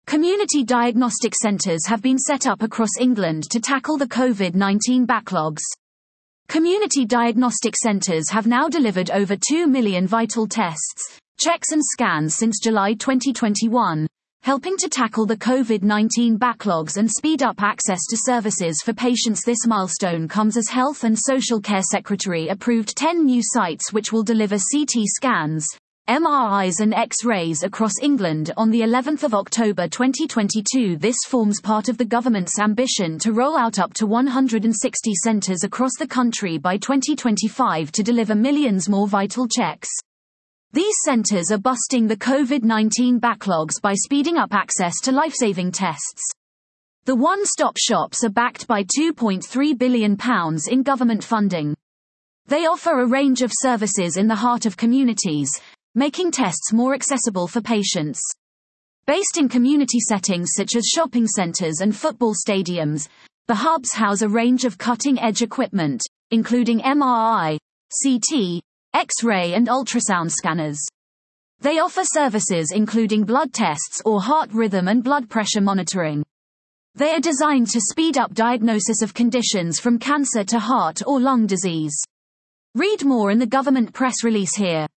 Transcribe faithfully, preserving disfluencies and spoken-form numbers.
Community diagnostic centres have been set up across England to tackle the COVID nineteen backlogs. Community diagnostic centres have now delivered over two million vital tests, checks and scans since July twenty twenty-one, helping to tackle the COVID nineteen backlogs and speed up access to services for patients. This milestone comes as Health and Social Care Secretary approved ten new sites which will deliver C T scans, M R Is and X-rays across England on the eleventh of October twenty twenty-two. This forms part of the government's ambition to roll out up to one hundred sixty centres across the country by twenty twenty-five to deliver millions more vital checks. These centres are busting the COVID nineteen backlogs by speeding up access to life-saving tests. The one-stop shops are backed by two point three billion pounds in government funding. They offer a range of services in the heart of communities, making tests more accessible for patients. Based in community settings such as shopping centres and football stadiums, the hubs house a range of cutting-edge equipment, including M R I, C T, X-ray and ultrasound scanners. They offer services including blood tests or heart rhythm and blood pressure monitoring. They are designed to speed up diagnosis of conditions from cancer to heart or lung disease. Read more in the government press release here.